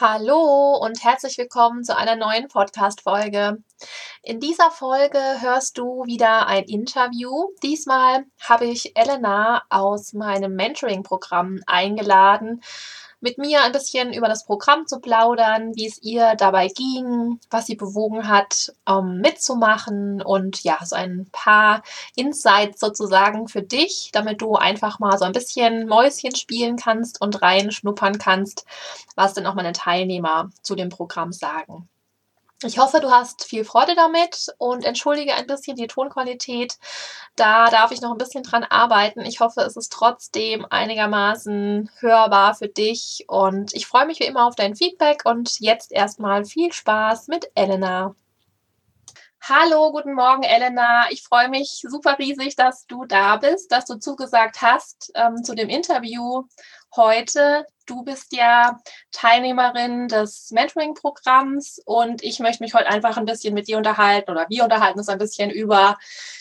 Hallo und herzlich willkommen zu einer neuen Podcast-Folge. In dieser Folge hörst du wieder ein Interview. Diesmal habe ich Elena aus meinem Mentoring-Programm eingeladen, mit mir ein bisschen über das Programm zu plaudern, wie es ihr dabei ging, was sie bewogen hat, mitzumachen und ja, so ein paar Insights sozusagen für dich, damit du einfach mal so ein bisschen Mäuschen spielen kannst und reinschnuppern kannst, was denn auch meine Teilnehmer zu dem Programm sagen. Ich hoffe, du hast viel Freude damit und entschuldige ein bisschen die Tonqualität. Da darf ich noch ein bisschen dran arbeiten. Ich hoffe, es ist trotzdem einigermaßen hörbar für dich und ich freue mich wie immer auf dein Feedback und jetzt erstmal viel Spaß mit Elena. Hallo, guten Morgen, Elena. Ich freue mich super riesig, dass du da bist, dass du zugesagt hast zu dem Interview heute. Du bist ja Teilnehmerin des Mentoring-Programms und ich möchte mich heute einfach ein bisschen mit dir unterhalten oder wir unterhalten uns ein bisschen über,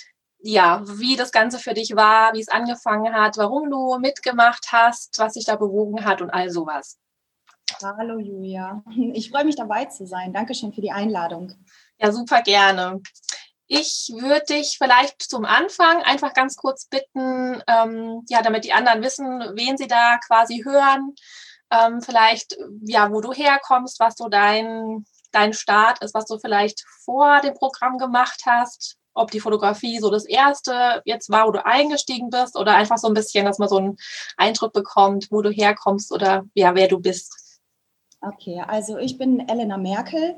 ja, wie das Ganze für dich war, wie es angefangen hat, warum du mitgemacht hast, was dich da bewogen hat und all sowas. Hallo Julia, ich freue mich dabei zu sein. Dankeschön für die Einladung. Ja, super gerne. Ich würde dich vielleicht zum Anfang einfach ganz kurz bitten, ja, damit die anderen wissen, wen sie da quasi hören, vielleicht, ja, wo du herkommst, was so dein Start ist, was du vielleicht vor dem Programm gemacht hast, ob die Fotografie so das erste jetzt war, wo du eingestiegen bist oder einfach so ein bisschen, dass man so einen Eindruck bekommt, wo du herkommst oder ja, wer du bist. Okay, also ich bin Elena Merkel,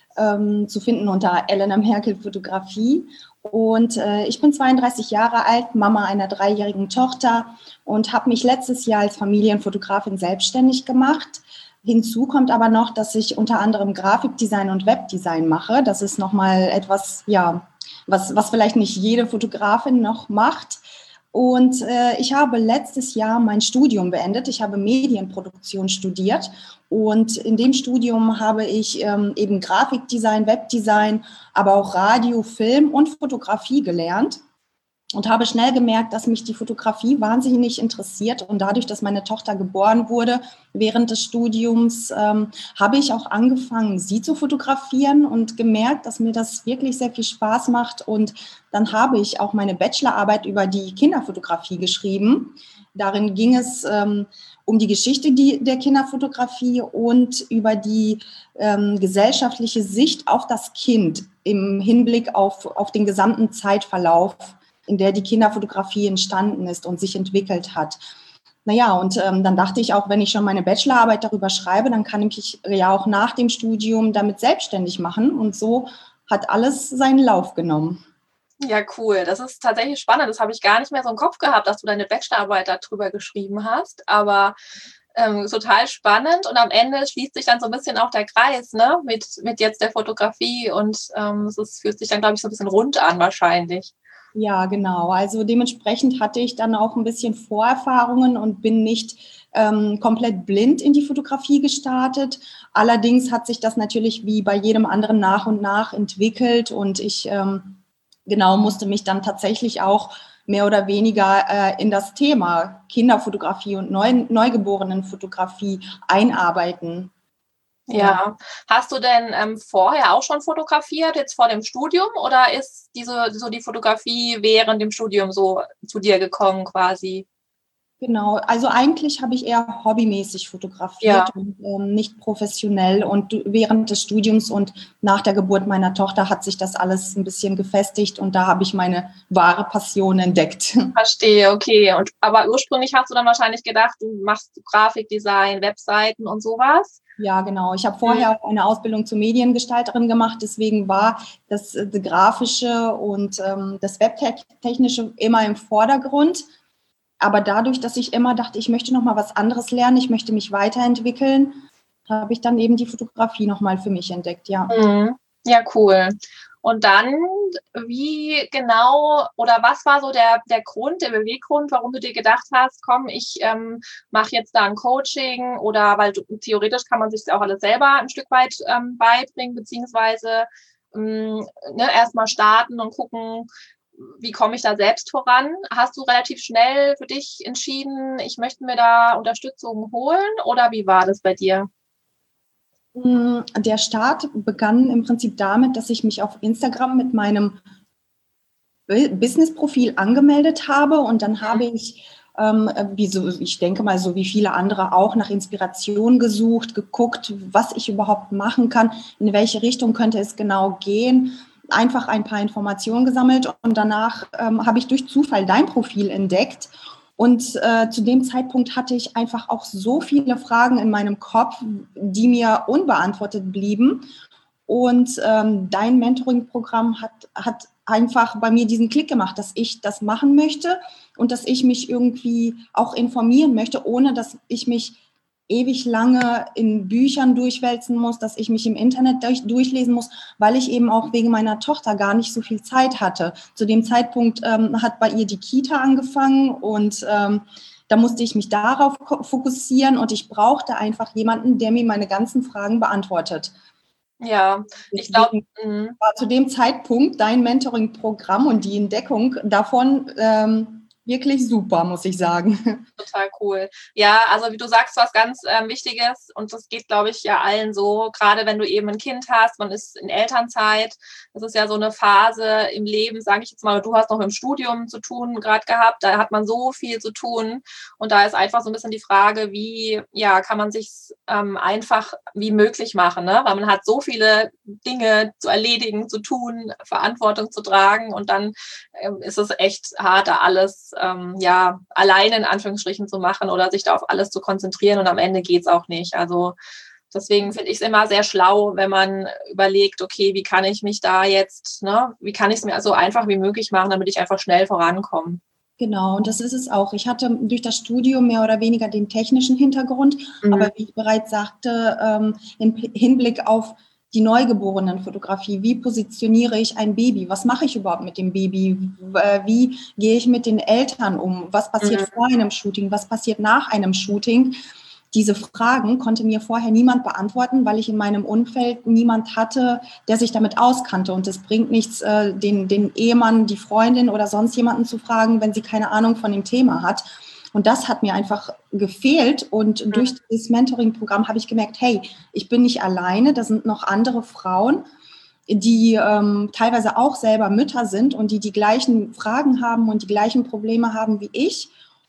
zu finden unter Elena Merkel Fotografie. Und ich bin 32 Jahre alt, Mama einer 3-jährigen Tochter und habe mich letztes Jahr als Familienfotografin selbstständig gemacht. Hinzu kommt aber noch, dass ich unter anderem Grafikdesign und Webdesign mache. Das ist nochmal etwas, ja, was vielleicht nicht jede Fotografin noch macht. Und ich habe letztes Jahr mein Studium beendet. Ich habe Medienproduktion studiert und in dem Studium habe ich eben Grafikdesign, Webdesign, aber auch Radio, Film und Fotografie gelernt und habe schnell gemerkt, dass mich die Fotografie wahnsinnig interessiert. Und dadurch, dass meine Tochter geboren wurde während des Studiums, habe ich auch angefangen, sie zu fotografieren und gemerkt, dass mir das wirklich sehr viel Spaß macht. Und dann habe ich auch meine Bachelorarbeit über die Kinderfotografie geschrieben. Darin ging es um die Geschichte der Kinderfotografie und über die gesellschaftliche Sicht auf das Kind im Hinblick auf den gesamten Zeitverlauf, in der die Kinderfotografie entstanden ist und sich entwickelt hat. Naja, und dann dachte ich auch, wenn ich schon meine Bachelorarbeit darüber schreibe, dann kann ich mich ja auch nach dem Studium damit selbstständig machen. Und so hat alles seinen Lauf genommen. Ja, cool. Das ist tatsächlich spannend. Das habe ich gar nicht mehr so im Kopf gehabt, dass du deine Bachelorarbeit darüber geschrieben hast. Aber total spannend. Und am Ende schließt sich dann so ein bisschen auch der Kreis, ne? Mit jetzt der Fotografie. Und es fühlt sich dann, glaube ich, so ein bisschen rund an wahrscheinlich. Ja, genau. Also dementsprechend hatte ich dann auch ein bisschen Vorerfahrungen und bin nicht komplett blind in die Fotografie gestartet. Allerdings hat sich das natürlich wie bei jedem anderen nach und nach entwickelt und ich genau musste mich dann tatsächlich auch mehr oder weniger in das Thema Kinderfotografie und Neugeborenenfotografie einarbeiten. Ja. Ja. Hast du denn vorher auch schon fotografiert, jetzt vor dem Studium, oder ist die Fotografie während dem Studium so zu dir gekommen quasi? Genau, also eigentlich habe ich eher hobbymäßig Ja. fotografiert und nicht professionell. Und während des Studiums und nach der Geburt meiner Tochter hat sich das alles ein bisschen gefestigt und da habe ich meine wahre Passion entdeckt. Verstehe, okay. Aber ursprünglich hast du dann wahrscheinlich gedacht, du machst Grafikdesign, Webseiten und sowas? Ja, genau. Ich habe Mhm. vorher auch eine Ausbildung zur Mediengestalterin gemacht, deswegen war das Grafische und das Webtechnische immer im Vordergrund. Aber dadurch, dass ich immer dachte, ich möchte noch mal was anderes lernen, ich möchte mich weiterentwickeln, habe ich dann eben die Fotografie noch mal für mich entdeckt, ja. Mhm. Ja, cool. Und dann, wie genau oder was war so der Grund, der Beweggrund, warum du dir gedacht hast, komm, ich mache jetzt da ein Coaching oder weil theoretisch kann man sich das auch alles selber ein Stück weit beibringen, beziehungsweise ne, erstmal starten und gucken, wie komme ich da selbst voran? Hast du relativ schnell für dich entschieden, ich möchte mir da Unterstützung holen oder wie war das bei dir? Der Start begann im Prinzip damit, dass ich mich auf Instagram mit meinem Business-Profil angemeldet habe und dann habe ich, ich denke mal, so wie viele andere auch, nach Inspiration gesucht, geguckt, was ich überhaupt machen kann, in welche Richtung könnte es genau gehen, einfach ein paar Informationen gesammelt und danach habe ich durch Zufall dein Profil entdeckt. Und zu dem Zeitpunkt hatte ich einfach auch so viele Fragen in meinem Kopf, die mir unbeantwortet blieben. Und dein Mentoring-Programm hat einfach bei mir diesen Klick gemacht, dass ich das machen möchte und dass ich mich irgendwie auch informieren möchte, ohne dass ich mich ewig lange in Büchern durchwälzen muss, dass ich mich im Internet durchlesen muss, weil ich eben auch wegen meiner Tochter gar nicht so viel Zeit hatte. Zu dem Zeitpunkt hat bei ihr die Kita angefangen und da musste ich mich darauf fokussieren und ich brauchte einfach jemanden, der mir meine ganzen Fragen beantwortet. Ja, ich glaube, Deswegen war zu dem Zeitpunkt dein Mentoring-Programm und die Entdeckung davon wirklich super, muss ich sagen. total cool. Ja, also wie du sagst, was ganz Wichtiges und das geht, glaube ich, ja allen so, gerade wenn du eben ein Kind hast, man ist in Elternzeit, das ist ja so eine Phase im Leben, sage ich jetzt mal, du hast noch im Studium zu tun gerade gehabt, da hat man so viel zu tun und da ist einfach so ein bisschen die Frage, wie, ja, kann man sich einfach wie möglich machen, ne? Weil man hat so viele Dinge zu erledigen, zu tun, Verantwortung zu tragen und dann ist es echt hart, da alles ja alleine in Anführungsstrichen zu machen oder sich da auf alles zu konzentrieren und am Ende geht es auch nicht. Also deswegen finde ich es immer sehr schlau, wenn man überlegt, okay, wie kann ich mich da jetzt, ne, wie kann ich es mir so einfach wie möglich machen, damit ich einfach schnell vorankomme. Genau, und das ist es auch. Ich hatte durch das Studium mehr oder weniger den technischen Hintergrund, aber wie ich bereits sagte, im Hinblick auf die Neugeborenenfotografie, wie positioniere ich ein Baby? Was mache ich überhaupt mit dem Baby? Wie gehe ich mit den Eltern um? Was passiert vor einem Shooting? Was passiert nach einem Shooting? Diese Fragen konnte mir vorher niemand beantworten, weil ich in meinem Umfeld niemand hatte, der sich damit auskannte. Und es bringt nichts, den Ehemann, die Freundin oder sonst jemanden zu fragen, wenn sie keine Ahnung von dem Thema hat. Und das hat mir einfach gefehlt. Und durch dieses Mentoring-Programm habe ich gemerkt, hey, ich bin nicht alleine, da sind noch andere Frauen, die teilweise auch selber Mütter sind und die gleichen Fragen haben und die gleichen Probleme haben wie ich.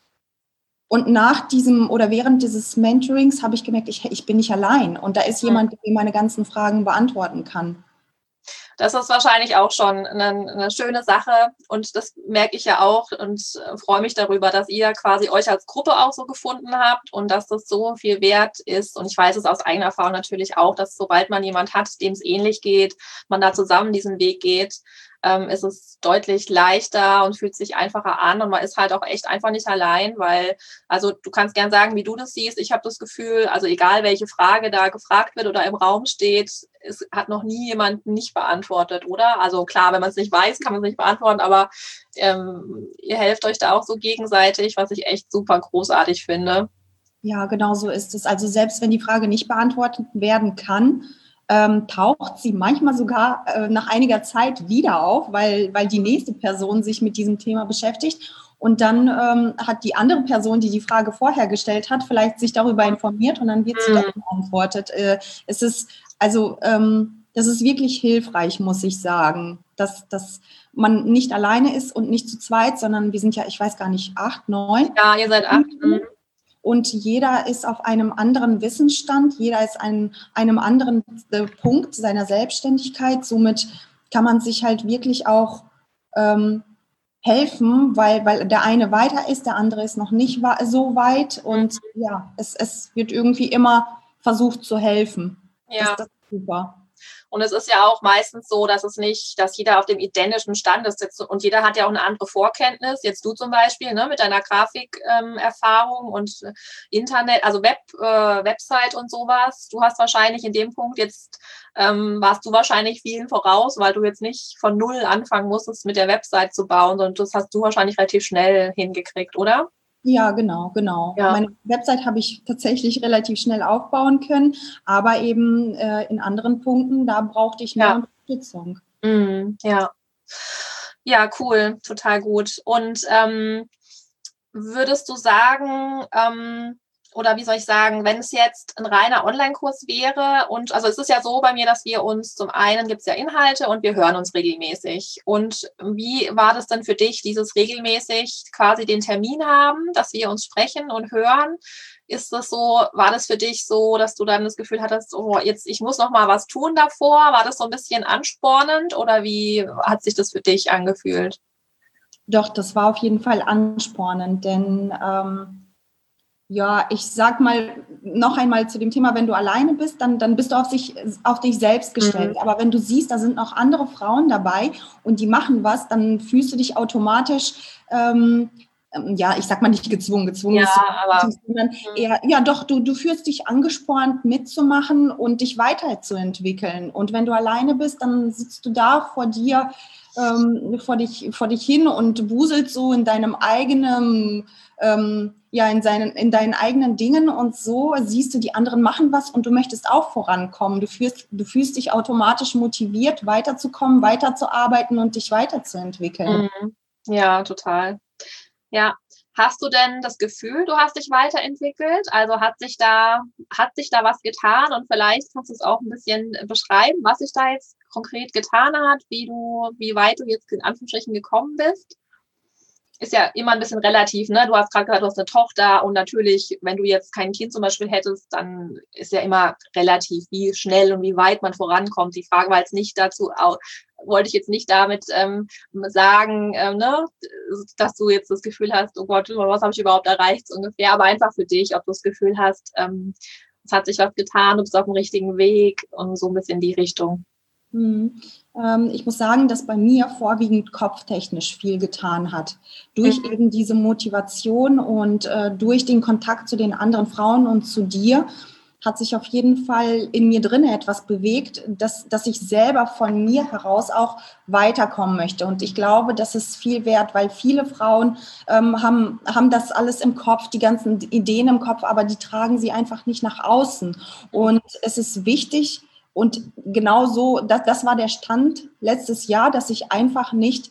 Und nach diesem oder während dieses Mentorings habe ich gemerkt, ich bin nicht allein. Und da ist jemand, der mir meine ganzen Fragen beantworten kann. Das ist wahrscheinlich auch schon eine schöne Sache und das merke ich ja auch und freue mich darüber, dass ihr quasi euch als Gruppe auch so gefunden habt und dass das so viel wert ist. Und ich weiß es aus eigener Erfahrung natürlich auch, dass sobald man jemand hat, dem es ähnlich geht, man da zusammen diesen Weg geht, ist es deutlich leichter und fühlt sich einfacher an und man ist halt auch echt einfach nicht allein, weil, also du kannst gern sagen, wie du das siehst. Ich habe das Gefühl, also egal welche Frage da gefragt wird oder im Raum steht, es hat noch nie jemand nicht beantwortet, oder? Also klar, wenn man es nicht weiß, kann man es nicht beantworten, aber ihr helft euch da auch so gegenseitig, was ich echt super großartig finde. Ja, genau so ist es. Also selbst wenn die Frage nicht beantwortet werden kann, taucht sie manchmal sogar nach einiger Zeit wieder auf, weil die nächste Person sich mit diesem Thema beschäftigt. Und dann hat die andere Person, die die Frage vorher gestellt hat, vielleicht sich darüber informiert und dann wird sie doch beantwortet. Es ist also, das ist wirklich hilfreich, muss ich sagen, dass man nicht alleine ist und nicht zu zweit, sondern wir sind ja, ich weiß gar nicht, 8, 9. Ja, ihr seid 8. Und jeder ist auf einem anderen Wissensstand, jeder ist an einem anderen Punkt seiner Selbstständigkeit. Somit kann man sich halt wirklich auch helfen, weil der eine weiter ist, der andere ist noch nicht so weit. Und ja, es wird irgendwie immer versucht zu helfen. Ja. Das ist super. Und es ist ja auch meistens so, dass es nicht, dass jeder auf dem identischen Stand ist und jeder hat ja auch eine andere Vorkenntnis. Jetzt du zum Beispiel, ne, mit deiner Grafikerfahrung und Internet, also Website und sowas. Du hast wahrscheinlich in dem Punkt jetzt, warst du wahrscheinlich vielen voraus, weil du jetzt nicht von null anfangen musstest, mit der Website zu bauen, sondern das hast du wahrscheinlich relativ schnell hingekriegt, oder? Ja, genau. Ja. Meine Website habe ich tatsächlich relativ schnell aufbauen können, aber eben in anderen Punkten, da brauchte ich mehr Unterstützung. Ja. Ja, cool, total gut. Und würdest du sagen, oder wie soll ich sagen, wenn es jetzt ein reiner Online-Kurs wäre und also es ist ja so bei mir, dass wir uns zum einen gibt es ja Inhalte und wir hören uns regelmäßig. Und wie war das denn für dich, dieses regelmäßig quasi den Termin haben, dass wir uns sprechen und hören? Ist das so, war das für dich so, dass du dann das Gefühl hattest, oh, jetzt, ich muss noch mal was tun davor? War das so ein bisschen anspornend oder wie hat sich das für dich angefühlt? Doch, das war auf jeden Fall anspornend, denn ja, ich sag mal noch einmal zu dem Thema, wenn du alleine bist, dann bist du auf dich selbst gestellt. Aber wenn du siehst, da sind noch andere Frauen dabei und die machen was, dann fühlst du dich automatisch, ja, ich sag mal nicht gezwungen Ja, ist, aber sondern eher, ja doch, du fühlst dich angespornt mitzumachen und dich weiterzuentwickeln. Und wenn du alleine bist, dann sitzt du da vor dir, vor dich hin und wuselst so in deinem eigenen ja, in deinen eigenen Dingen und so siehst du, die anderen machen was und du möchtest auch vorankommen. Du fühlst dich automatisch motiviert, weiterzukommen, weiterzuarbeiten und dich weiterzuentwickeln. Ja, total. Ja. Hast du denn das Gefühl, du hast dich weiterentwickelt? Also hat sich da was getan? Und vielleicht kannst du es auch ein bisschen beschreiben, was sich da jetzt konkret getan hat, wie weit du jetzt in Anführungsstrichen gekommen bist? Ist ja immer ein bisschen relativ, ne? Du hast gerade gesagt, du hast eine Tochter und natürlich, wenn du jetzt kein Kind zum Beispiel hättest, dann ist ja immer relativ, wie schnell und wie weit man vorankommt. Die Frage war jetzt nicht dazu, wollte ich jetzt nicht damit sagen, ne, dass du jetzt das Gefühl hast, oh Gott, was habe ich überhaupt erreicht so ungefähr, aber einfach für dich, ob du das Gefühl hast, es hat sich was getan, du bist auf dem richtigen Weg und so ein bisschen die Richtung. Ich muss sagen, dass bei mir vorwiegend kopftechnisch viel getan hat. Durch eben diese Motivation und durch den Kontakt zu den anderen Frauen und zu dir hat sich auf jeden Fall in mir drin etwas bewegt, dass ich selber von mir heraus auch weiterkommen möchte. Und ich glaube, das ist viel wert, weil viele Frauen haben das alles im Kopf, die ganzen Ideen im Kopf, aber die tragen sie einfach nicht nach außen. Und es ist wichtig, und genau so, das war der Stand letztes Jahr, dass ich einfach nicht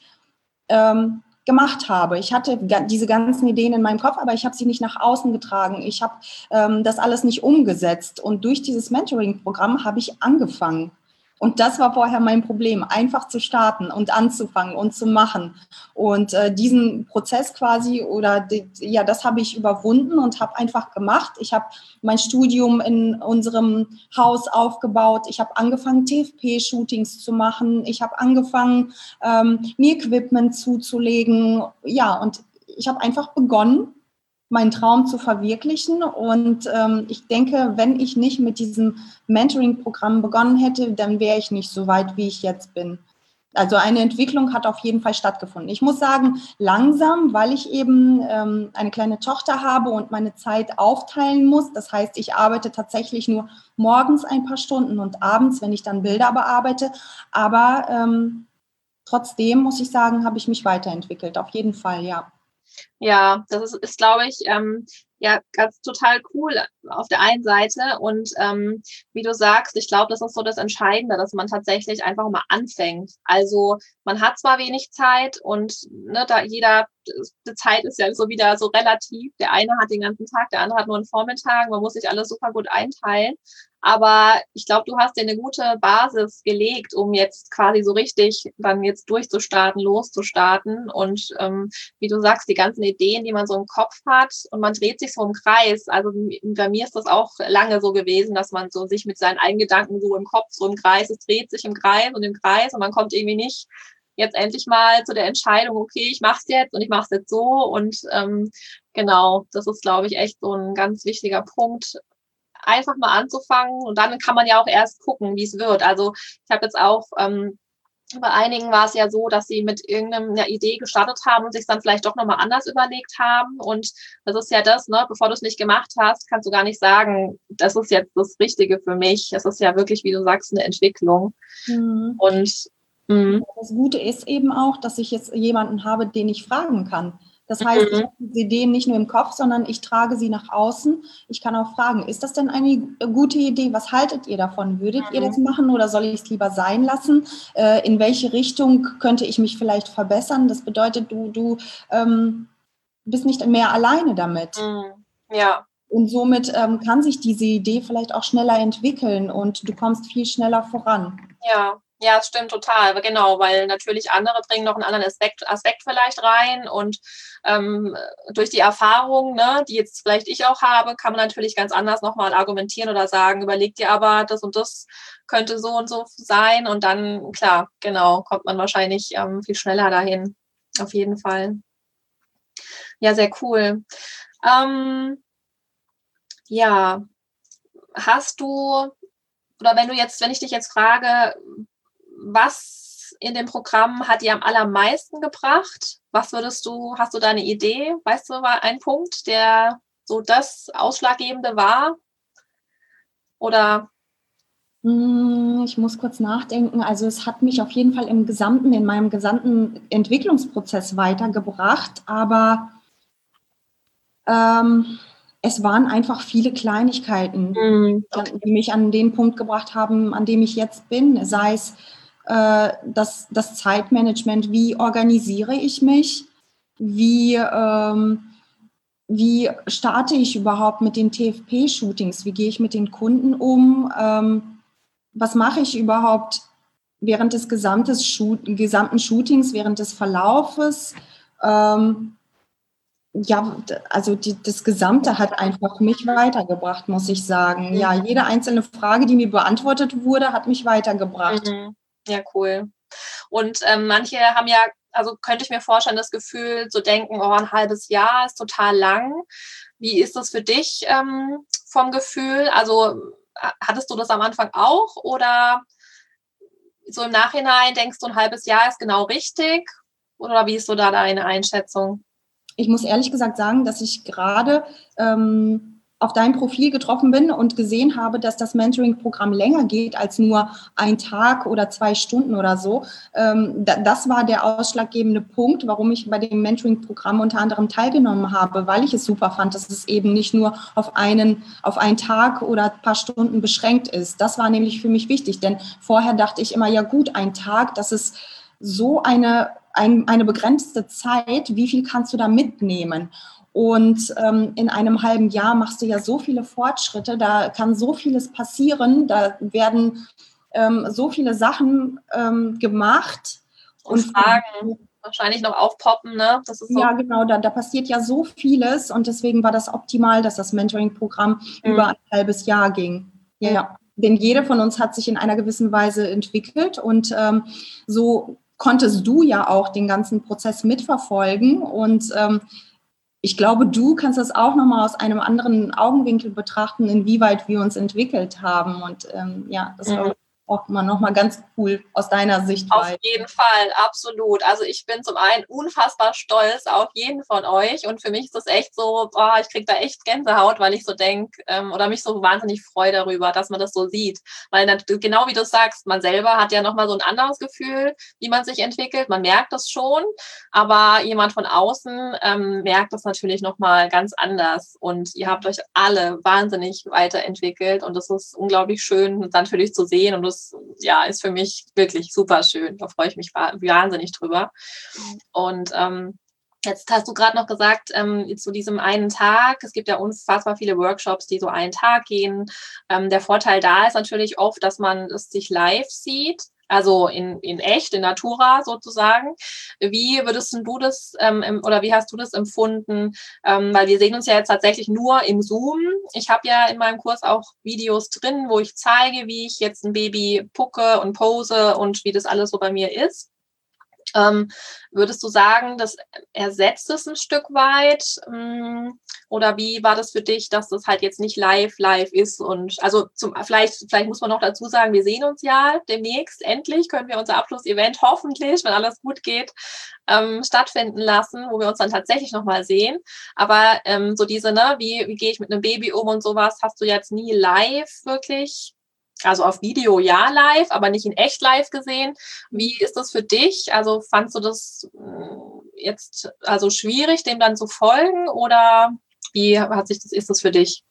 gemacht habe. Ich hatte diese ganzen Ideen in meinem Kopf, aber ich habe sie nicht nach außen getragen. Ich habe das alles nicht umgesetzt. Und durch dieses Mentoring-Programm habe ich angefangen. Und das war vorher mein Problem, einfach zu starten und anzufangen und zu machen. Und diesen Prozess quasi ja, das habe ich überwunden und habe einfach gemacht. Ich habe mein Studium in unserem Haus aufgebaut. Ich habe angefangen, TFP-Shootings zu machen. Ich habe angefangen, mir Equipment zuzulegen. Ja, und ich habe einfach begonnen, meinen Traum zu verwirklichen. Und ich denke, wenn ich nicht mit diesem Mentoring-Programm begonnen hätte, dann wäre ich nicht so weit, wie ich jetzt bin. Also eine Entwicklung hat auf jeden Fall stattgefunden. Ich muss sagen, langsam, weil ich eben eine kleine Tochter habe und meine Zeit aufteilen muss. Das heißt, ich arbeite tatsächlich nur morgens ein paar Stunden und abends, wenn ich dann Bilder bearbeite. Aber trotzdem muss ich sagen, habe ich mich weiterentwickelt. Auf jeden Fall, ja. Ja, das ist glaube ich, ja, ganz total cool auf der einen Seite. Und wie du sagst, ich glaube, das ist so das Entscheidende, dass man tatsächlich einfach mal anfängt. Also man hat zwar wenig Zeit und ne, die Zeit ist ja so wieder so relativ. Der eine hat den ganzen Tag, der andere hat nur einen Vormittag. Man muss sich alles super gut einteilen. Aber ich glaube, du hast dir eine gute Basis gelegt, um jetzt quasi so richtig dann jetzt durchzustarten, loszustarten. Und wie du sagst, die ganzen Ideen, die man so im Kopf hat und man dreht sich so im Kreis. Also bei mir ist das auch lange so gewesen, dass man so sich mit seinen eigenen Gedanken so im Kopf, so im Kreis, es dreht sich im Kreis und man kommt irgendwie nicht jetzt endlich mal zu der Entscheidung, okay, ich mache es jetzt und ich mache es jetzt so. Und genau, das ist, glaube ich, echt so ein ganz wichtiger Punkt, einfach mal anzufangen und dann kann man ja auch erst gucken, wie es wird. Also ich habe jetzt auch bei einigen war es ja so, dass sie mit irgendeiner Idee gestartet haben und sich dann vielleicht doch nochmal anders überlegt haben. Und das ist ja das, ne, bevor du es nicht gemacht hast, kannst du gar nicht sagen, das ist jetzt das Richtige für mich. Es ist ja wirklich, wie du sagst, eine Entwicklung. Und das Gute ist eben auch, dass ich jetzt jemanden habe, den ich fragen kann. Das heißt, ich habe diese Ideen nicht nur im Kopf, sondern ich trage sie nach außen. Ich kann auch fragen, ist das denn eine gute Idee? Was haltet ihr davon? Würdet ihr das machen oder soll ich es lieber sein lassen? In welche Richtung könnte ich mich vielleicht verbessern? Das bedeutet, du bist nicht mehr alleine damit. ja. Und somit kann sich diese Idee vielleicht auch schneller entwickeln und du kommst viel schneller voran. Ja, ja, es stimmt total. Genau, weil natürlich andere bringen noch einen anderen Aspekt vielleicht rein und durch die Erfahrung, ne, die jetzt vielleicht ich auch habe, kann man natürlich ganz anders nochmal argumentieren oder sagen, überleg dir aber, das und das könnte so und so sein und dann, klar, genau, kommt man wahrscheinlich viel schneller dahin. Auf jeden Fall. Ja, sehr cool. Ja, hast du, oder wenn ich dich jetzt frage, was in dem Programm hat dir am allermeisten gebracht? Hast du da eine Idee? Weißt du, war ein Punkt, der so das Ausschlaggebende war? Oder? Ich muss kurz nachdenken. Also es hat mich auf jeden Fall in meinem gesamten Entwicklungsprozess weitergebracht, aber es waren einfach viele Kleinigkeiten, Okay. die mich an den Punkt gebracht haben, an dem ich jetzt bin. Sei es das Zeitmanagement, wie organisiere ich mich, wie starte ich überhaupt mit den TFP-Shootings, wie gehe ich mit den Kunden um, was mache ich überhaupt während des gesamten Shootings, während des Verlaufes. Ja, also das Gesamte hat einfach mich weitergebracht, muss ich sagen. Ja, jede einzelne Frage, die mir beantwortet wurde, hat mich weitergebracht. Ja, cool. Und manche haben ja, also könnte ich mir vorstellen, das Gefühl zu denken, oh, ein halbes Jahr ist total lang. Wie ist das für dich vom Gefühl? Also hattest du das am Anfang auch oder so im Nachhinein denkst du, ein halbes Jahr ist genau richtig? Oder wie ist so da deine Einschätzung? Ich muss ehrlich gesagt sagen, dass ich gerade auf dein Profil getroffen bin und gesehen habe, dass das Mentoring-Programm länger geht als nur ein Tag oder 2 Stunden oder so. Das war der ausschlaggebende Punkt, warum ich bei dem Mentoring-Programm unter anderem teilgenommen habe, weil ich es super fand, dass es eben nicht nur auf einen Tag oder ein paar Stunden beschränkt ist. Das war nämlich für mich wichtig, denn vorher dachte ich immer, ja gut, ein Tag, das ist so eine begrenzte Zeit, wie viel kannst du da mitnehmen? Und in einem halben Jahr machst du ja so viele Fortschritte, da kann so vieles passieren, da werden so viele Sachen gemacht. Und Fragen wahrscheinlich noch aufpoppen, ne? Das ist so. Ja, genau, da passiert ja so vieles und deswegen war das optimal, dass das Mentoring-Programm über ein halbes Jahr ging. Ja, denn jede von uns hat sich in einer gewissen Weise entwickelt und so konntest du ja auch den ganzen Prozess mitverfolgen und ich glaube, du kannst das auch nochmal aus einem anderen Augenwinkel betrachten, inwieweit wir uns entwickelt haben und ja, das war auch mal nochmal ganz cool aus deiner Sichtweise. Auf jeden Fall, absolut. Also ich bin zum einen unfassbar stolz auf jeden von euch und für mich ist das echt so, ich kriege da echt Gänsehaut, weil ich so denke oder mich so wahnsinnig freue darüber, dass man das so sieht. Weil genau wie du sagst, man selber hat ja nochmal so ein anderes Gefühl, wie man sich entwickelt. Man merkt das schon, aber jemand von außen merkt das natürlich nochmal ganz anders und ihr habt euch alle wahnsinnig weiterentwickelt und das ist unglaublich schön natürlich zu sehen und das ja, ist für mich wirklich super schön. Da freue ich mich wahnsinnig drüber. Und jetzt hast du gerade noch gesagt, zu diesem einen Tag, es gibt ja unfassbar viele Workshops, die so einen Tag gehen. Der Vorteil da ist natürlich oft, dass man es sich live sieht. Also in echt, in Natura sozusagen. Wie würdest du das oder wie hast du das empfunden? Weil wir sehen uns ja jetzt tatsächlich nur im Zoom. Ich habe ja in meinem Kurs auch Videos drin, wo ich zeige, wie ich jetzt ein Baby pucke und pose und wie das alles so bei mir ist. Würdest du sagen, das ersetzt es ein Stück weit? Oder wie war das für dich, dass das halt jetzt nicht live ist? Und also vielleicht muss man noch dazu sagen, wir sehen uns ja demnächst, endlich können wir unser Abschlussevent hoffentlich, wenn alles gut geht, stattfinden lassen, wo wir uns dann tatsächlich nochmal sehen. Aber so diese, ne, wie gehe ich mit einem Baby um und sowas, hast du jetzt nie live wirklich, also auf Video ja live, aber nicht in echt live gesehen. Wie ist das für dich? Also fandst du das jetzt also schwierig, dem dann zu folgen oder ist das für dich?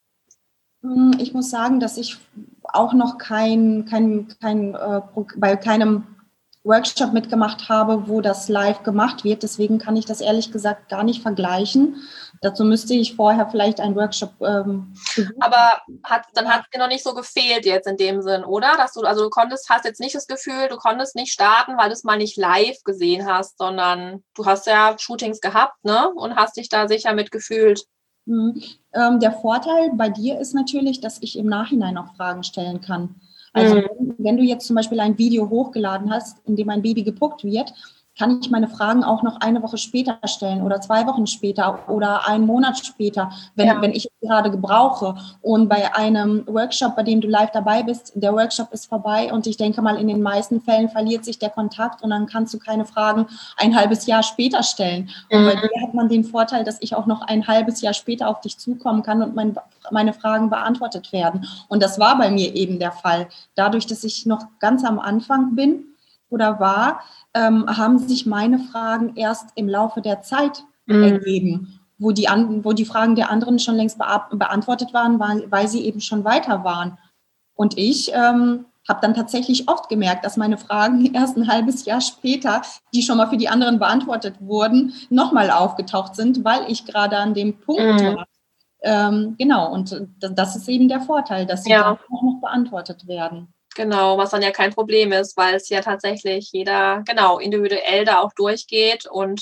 Ich muss sagen, dass ich auch noch bei keinem Workshop mitgemacht habe, wo das live gemacht wird. Deswegen kann ich das ehrlich gesagt gar nicht vergleichen. Dazu müsste ich vorher vielleicht einen Workshop Aber dann hat es dir noch nicht so gefehlt jetzt in dem Sinn, oder? Dass du hast jetzt nicht das Gefühl, du konntest nicht starten, weil du es mal nicht live gesehen hast, sondern du hast ja Shootings gehabt, ne? Und hast dich da sicher mitgefühlt. Der Vorteil bei dir ist natürlich, dass ich im Nachhinein auch Fragen stellen kann. Also wenn du jetzt zum Beispiel ein Video hochgeladen hast, in dem ein Baby gepuckt wird, kann ich meine Fragen auch noch eine Woche später stellen oder 2 Wochen später oder einen Monat später, wenn ich es gerade gebrauche. Und bei einem Workshop, bei dem du live dabei bist, der Workshop ist vorbei und ich denke mal, in den meisten Fällen verliert sich der Kontakt und dann kannst du keine Fragen ein halbes Jahr später stellen. Und bei dir hat man den Vorteil, dass ich auch noch ein halbes Jahr später auf dich zukommen kann und meine Fragen beantwortet werden. Und das war bei mir eben der Fall. Dadurch, dass ich noch ganz am Anfang bin oder war, haben sich meine Fragen erst im Laufe der Zeit ergeben, wo die Fragen der anderen schon längst beantwortet waren, weil sie eben schon weiter waren. Und ich habe dann tatsächlich oft gemerkt, dass meine Fragen erst ein halbes Jahr später, die schon mal für die anderen beantwortet wurden, nochmal aufgetaucht sind, weil ich gerade an dem Punkt war. Genau, und das ist eben der Vorteil, dass sie dann auch noch beantwortet werden. Genau, was dann ja kein Problem ist, weil es ja tatsächlich jeder, individuell da auch durchgeht und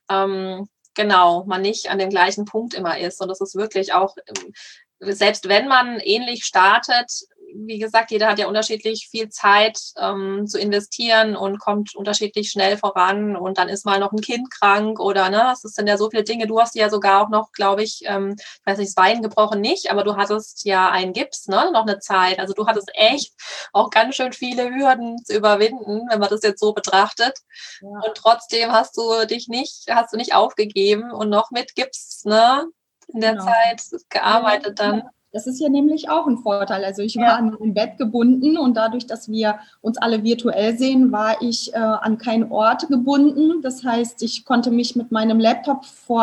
man nicht an dem gleichen Punkt immer ist. Und das ist wirklich auch, selbst wenn man ähnlich startet, wie gesagt, jeder hat ja unterschiedlich viel Zeit zu investieren und kommt unterschiedlich schnell voran und dann ist mal noch ein Kind krank oder es sind ja so viele Dinge. Du hast ja sogar auch noch, glaube ich, ich weiß nicht, das Bein gebrochen nicht, aber du hattest ja einen Gips, noch eine Zeit. Also du hattest echt auch ganz schön viele Hürden zu überwinden, wenn man das jetzt so betrachtet. Ja. Und trotzdem hast du nicht aufgegeben und noch mit Gips, in der Zeit gearbeitet dann. Das ist ja nämlich auch ein Vorteil. Also ich war an mein Bett gebunden und dadurch, dass wir uns alle virtuell sehen, war ich an keinen Ort gebunden. Das heißt, ich konnte mich mit meinem Laptop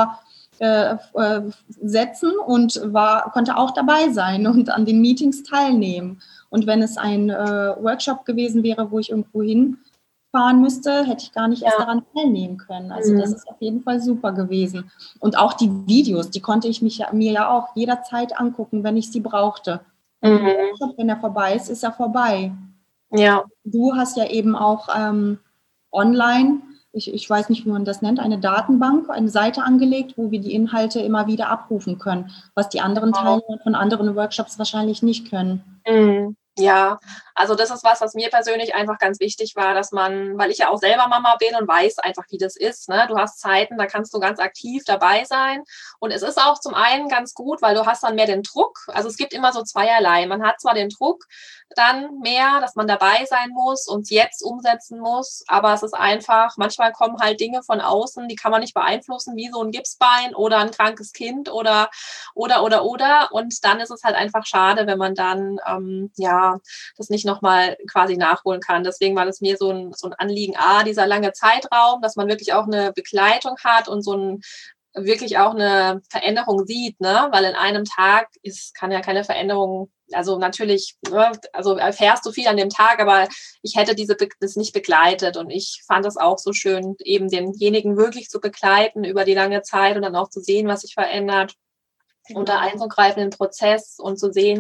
setzen und konnte auch dabei sein und an den Meetings teilnehmen. Und wenn es ein Workshop gewesen wäre, wo ich irgendwo hinfahren müsste, hätte ich gar nicht erst daran teilnehmen können. Also das ist auf jeden Fall super gewesen. Und auch die Videos, die konnte ich mir ja auch jederzeit angucken, wenn ich sie brauchte. Wenn er vorbei ist, ist er vorbei. Ja. Du hast ja eben auch online, ich weiß nicht, wie man das nennt, eine Datenbank, eine Seite angelegt, wo wir die Inhalte immer wieder abrufen können, was die anderen Teilnehmer von anderen Workshops wahrscheinlich nicht können. Ja, also das ist was mir persönlich einfach ganz wichtig war, dass weil ich ja auch selber Mama bin und weiß einfach, wie das ist, ne? Du hast Zeiten, da kannst du ganz aktiv dabei sein und es ist auch zum einen ganz gut, weil du hast dann mehr den Druck, also es gibt immer so zweierlei, man hat zwar den Druck dann mehr, dass man dabei sein muss und es jetzt umsetzen muss, aber es ist einfach, manchmal kommen halt Dinge von außen, die kann man nicht beeinflussen, wie so ein Gipsbein oder ein krankes Kind oder und dann ist es halt einfach schade, wenn man dann, das nicht nochmal quasi nachholen kann. Deswegen war das mir so ein Anliegen, dieser lange Zeitraum, dass man wirklich auch eine Begleitung hat und wirklich auch eine Veränderung sieht, ne? Weil in einem Tag kann ja keine Veränderung, also natürlich, erfährst du viel an dem Tag, aber ich hätte das nicht begleitet und ich fand es auch so schön, eben denjenigen wirklich zu begleiten über die lange Zeit und dann auch zu sehen, was sich verändert. Und da einzugreifen in den Prozess und zu jeder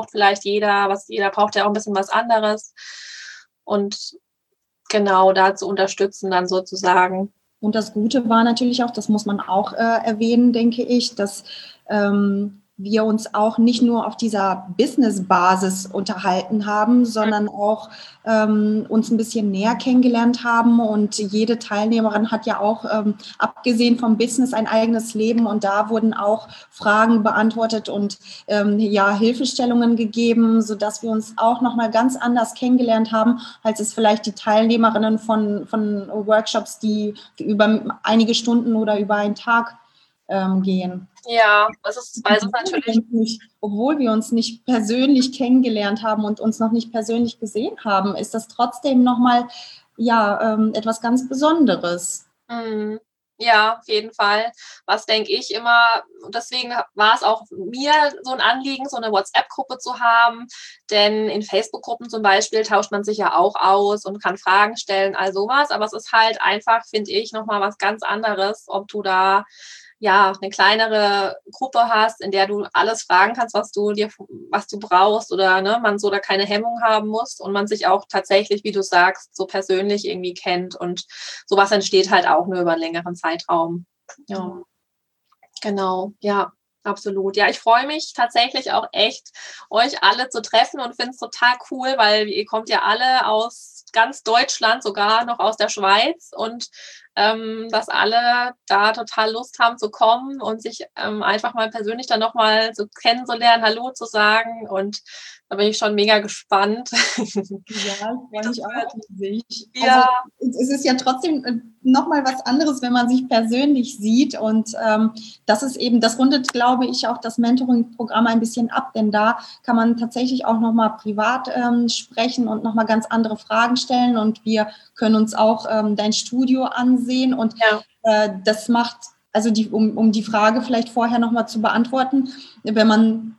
braucht ja auch ein bisschen was anderes und genau da zu unterstützen dann sozusagen. Und das Gute war natürlich auch, das muss man auch erwähnen, denke ich, dass wir uns auch nicht nur auf dieser Business-Basis unterhalten haben, sondern auch uns ein bisschen näher kennengelernt haben. Und jede Teilnehmerin hat ja auch, abgesehen vom Business, ein eigenes Leben. Und da wurden auch Fragen beantwortet und Hilfestellungen gegeben, sodass wir uns auch nochmal ganz anders kennengelernt haben, als es vielleicht die Teilnehmerinnen von Workshops, die über einige Stunden oder über einen Tag gehen. Ja, das ist natürlich. Obwohl wir uns nicht persönlich kennengelernt haben und uns noch nicht persönlich gesehen haben, ist das trotzdem nochmal etwas ganz Besonderes. Ja, auf jeden Fall. Was denke ich immer, und deswegen war es auch mir so ein Anliegen, so eine WhatsApp-Gruppe zu haben, denn in Facebook-Gruppen zum Beispiel tauscht man sich ja auch aus und kann Fragen stellen, all sowas, aber es ist halt einfach, finde ich, nochmal was ganz anderes, ob du da ja eine kleinere Gruppe hast, in der du alles fragen kannst, was du brauchst oder ne, man so da keine Hemmung haben muss und man sich auch tatsächlich, wie du sagst, so persönlich irgendwie kennt und sowas entsteht halt auch nur über einen längeren Zeitraum. Ja, genau, ja. Absolut. Ja, ich freue mich tatsächlich auch echt, euch alle zu treffen und finde es total cool, weil ihr kommt ja alle aus ganz Deutschland, sogar noch aus der Schweiz und dass alle da total Lust haben zu kommen und sich einfach mal persönlich dann nochmal so kennenzulernen, Hallo zu sagen und da bin ich schon mega gespannt. Ja, ich freue mich auch riesig. Also Ja, es ist ja trotzdem nochmal was anderes, wenn man sich persönlich sieht. Und das ist eben, das rundet, glaube ich, auch das Mentoring-Programm ein bisschen ab, denn da kann man tatsächlich auch nochmal privat sprechen und nochmal ganz andere Fragen stellen. Und wir können uns auch dein Studio ansehen. Und ja. das macht, also um die Frage vielleicht vorher nochmal zu beantworten, wenn man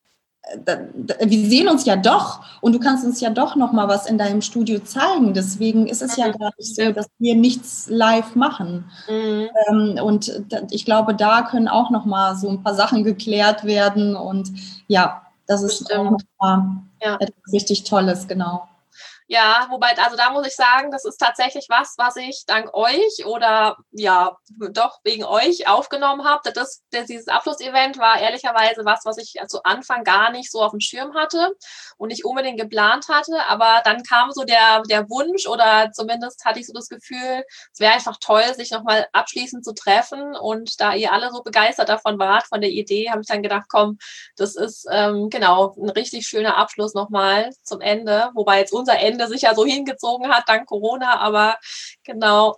wir sehen uns ja doch und du kannst uns ja doch noch mal was in deinem Studio zeigen. Deswegen ist es ja gar nicht so, dass wir nichts live machen. Mhm. Und ich glaube, da können auch noch mal so ein paar Sachen geklärt werden. Und ja, das ist auch noch mal Ja. etwas richtig Tolles, genau. Ja, wobei, also da muss ich sagen, das ist tatsächlich was ich dank euch oder ja, doch wegen euch aufgenommen habe. Dieses Abschlussevent war ehrlicherweise was ich zu Anfang gar nicht so auf dem Schirm hatte und nicht unbedingt geplant hatte. Aber dann kam so der Wunsch oder zumindest hatte ich so das Gefühl, es wäre einfach toll, sich nochmal abschließend zu treffen. Und da ihr alle so begeistert davon wart, von der Idee, habe ich dann gedacht, komm, das ist genau ein richtig schöner Abschluss nochmal zum Ende, wobei jetzt unser Ende sich ja so hingezogen hat dank Corona, aber genau,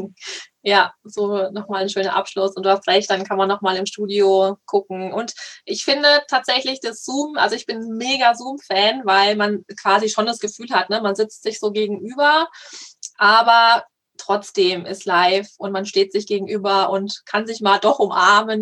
ja, so nochmal ein schöner Abschluss und du hast recht, dann kann man nochmal im Studio gucken und ich finde tatsächlich das Zoom, also ich bin mega Zoom-Fan, weil man quasi schon das Gefühl hat, ne, man sitzt sich so gegenüber, aber trotzdem ist live und man steht sich gegenüber und kann sich mal doch umarmen.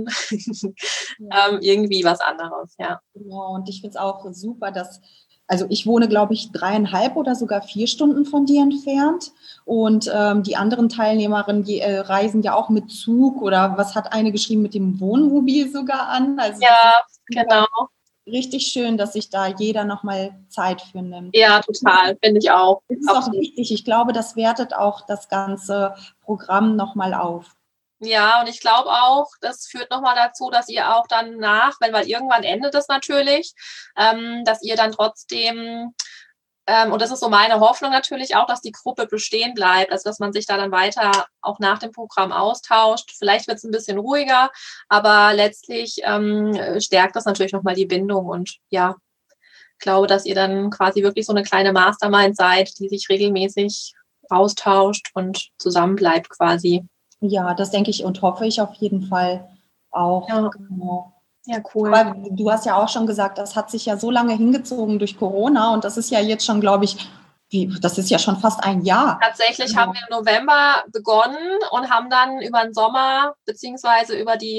Irgendwie was anderes, ja. Genau, und ich finde es auch super, dass, also ich wohne, glaube ich, 3,5 oder sogar 4 Stunden von dir entfernt. Und die anderen Teilnehmerinnen, die reisen ja auch mit Zug oder was hat eine geschrieben, mit dem Wohnmobil sogar an. Also das Ja, ist genau. richtig schön, dass sich da jeder nochmal Zeit für nimmt. Ja, total, finde ich auch. Das ist auch wichtig. Ich glaube, das wertet auch das ganze Programm nochmal auf. Ja, und ich glaube auch, das führt nochmal dazu, dass ihr auch dann weil irgendwann endet es natürlich, dass ihr dann trotzdem, und das ist so meine Hoffnung natürlich auch, dass die Gruppe bestehen bleibt, also dass man sich da dann weiter auch nach dem Programm austauscht. Vielleicht wird es ein bisschen ruhiger, aber letztlich stärkt das natürlich nochmal die Bindung und ja, glaube, dass ihr dann quasi wirklich so eine kleine Mastermind seid, die sich regelmäßig austauscht und zusammen bleibt quasi. Ja, das denke ich und hoffe ich auf jeden Fall auch. Ja. Genau. Ja, cool. Aber du hast ja auch schon gesagt, das hat sich ja so lange hingezogen durch Corona und das ist ja jetzt schon, glaube ich, das ist ja schon fast ein Jahr. Tatsächlich haben wir im November begonnen und haben dann über den Sommer beziehungsweise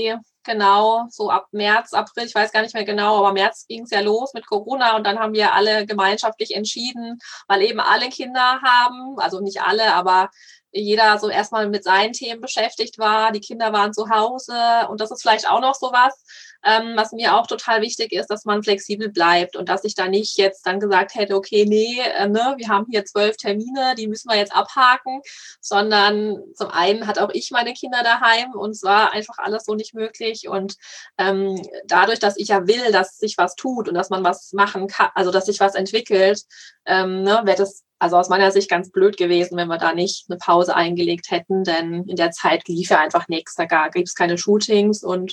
genau, so ab März, April, ich weiß gar nicht mehr genau, aber März ging es ja los mit Corona und dann haben wir alle gemeinschaftlich entschieden, weil eben alle Kinder haben, also nicht alle, aber jeder so erstmal mit seinen Themen beschäftigt war. Die Kinder waren zu Hause und das ist vielleicht auch noch so was mir auch total wichtig ist, dass man flexibel bleibt und dass ich da nicht jetzt dann gesagt hätte, okay, nee, ne, wir haben hier 12 Termine, die müssen wir jetzt abhaken, sondern zum einen hat auch ich meine Kinder daheim und es war einfach alles so nicht möglich und dadurch, dass ich ja will, dass sich was tut und dass man was machen kann, also dass sich was entwickelt, ne, wäre das also aus meiner Sicht ganz blöd gewesen, wenn wir da nicht eine Pause eingelegt hätten, denn in der Zeit lief ja einfach nichts. Da gibt es keine Shootings und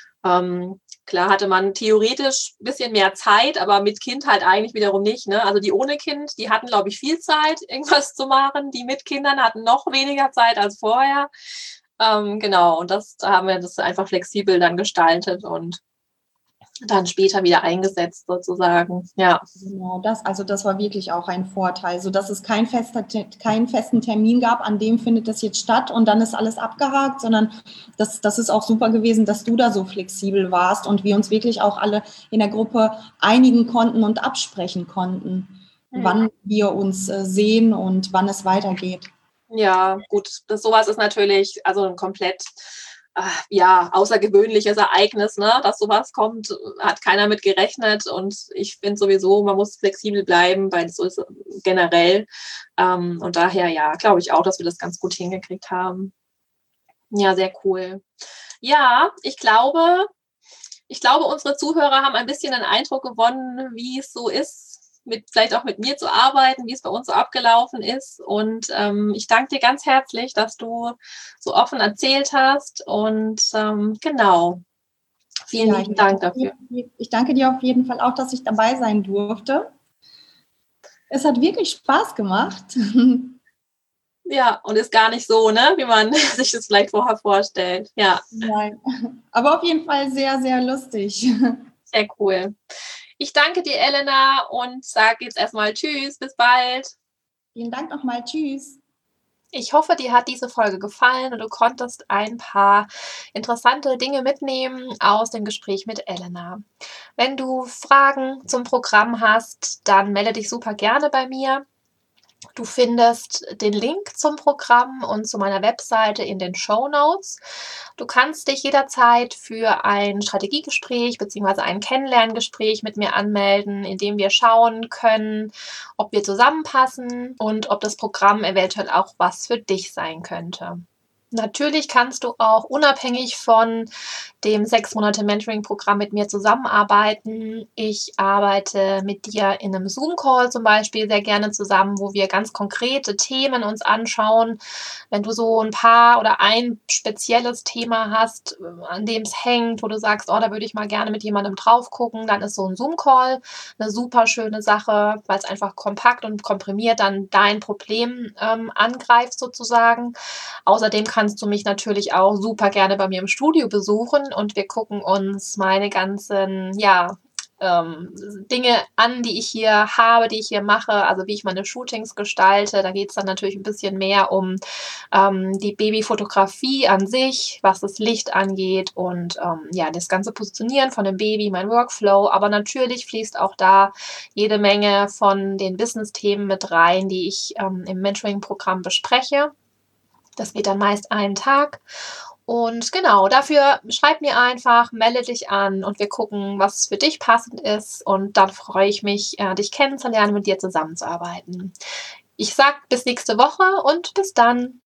klar hatte man theoretisch ein bisschen mehr Zeit, aber mit Kind halt eigentlich wiederum nicht. Ne? Also die ohne Kind, die hatten, glaube ich, viel Zeit, irgendwas zu machen. Die mit Kindern hatten noch weniger Zeit als vorher. Genau, und da haben wir das einfach flexibel dann gestaltet und dann später wieder eingesetzt sozusagen. Ja. Genau, das war wirklich auch ein Vorteil, sodass es keinen festen Termin gab, an dem findet das jetzt statt und dann ist alles abgehakt, sondern das ist auch super gewesen, dass du da so flexibel warst und wir uns wirklich auch alle in der Gruppe einigen konnten und absprechen konnten, wann wir uns sehen und wann es weitergeht. Ja, gut, sowas ist natürlich also ein komplett außergewöhnliches Ereignis, ne, dass sowas kommt, hat keiner mit gerechnet und ich finde sowieso, man muss flexibel bleiben, weil so ist generell. Und daher, ja, glaube ich auch, dass wir das ganz gut hingekriegt haben. Ja, sehr cool. Ja, ich glaube, unsere Zuhörer haben ein bisschen einen Eindruck gewonnen, wie es so ist, vielleicht auch mit mir zu arbeiten, wie es bei uns so abgelaufen ist. Und ich danke dir ganz herzlich, dass du so offen erzählt hast. Und genau, vielen lieben Dank dafür. Ich danke dir auf jeden Fall auch, dass ich dabei sein durfte. Es hat wirklich Spaß gemacht. Ja, und ist gar nicht so, ne, wie man sich das vielleicht vorher vorstellt. Ja. Nein, aber auf jeden Fall sehr, sehr lustig. Sehr cool. Ich danke dir, Elena, und sage jetzt erstmal Tschüss, bis bald. Vielen Dank nochmal. Tschüss. Ich hoffe, dir hat diese Folge gefallen und du konntest ein paar interessante Dinge mitnehmen aus dem Gespräch mit Elena. Wenn du Fragen zum Programm hast, dann melde dich super gerne bei mir. Du findest den Link zum Programm und zu meiner Webseite in den Shownotes. Du kannst dich jederzeit für ein Strategiegespräch bzw. ein Kennenlerngespräch mit mir anmelden, in dem wir schauen können, ob wir zusammenpassen und ob das Programm eventuell auch was für dich sein könnte. Natürlich kannst du auch unabhängig von dem 6 Monate Mentoring-Programm mit mir zusammenarbeiten. Ich arbeite mit dir in einem Zoom-Call zum Beispiel sehr gerne zusammen, wo wir ganz konkrete Themen uns anschauen. Wenn du so ein paar oder ein spezielles Thema hast, an dem es hängt, wo du sagst, oh, da würde ich mal gerne mit jemandem drauf gucken, dann ist so ein Zoom-Call eine super schöne Sache, weil es einfach kompakt und komprimiert dann dein Problem angreift sozusagen. Außerdem kannst du mich natürlich auch super gerne bei mir im Studio besuchen und wir gucken uns meine ganzen, Dinge an, die ich hier habe, die ich hier mache, also wie ich meine Shootings gestalte. Da geht es dann natürlich ein bisschen mehr um die Babyfotografie an sich, was das Licht angeht und das ganze Positionieren von dem Baby, mein Workflow. Aber natürlich fließt auch da jede Menge von den Business-Themen mit rein, die ich im Mentoring-Programm bespreche. Das geht dann meist einen Tag. Und genau, dafür schreib mir einfach, melde dich an und wir gucken, was für dich passend ist. Und dann freue ich mich, dich kennenzulernen, mit dir zusammenzuarbeiten. Ich sag bis nächste Woche und bis dann.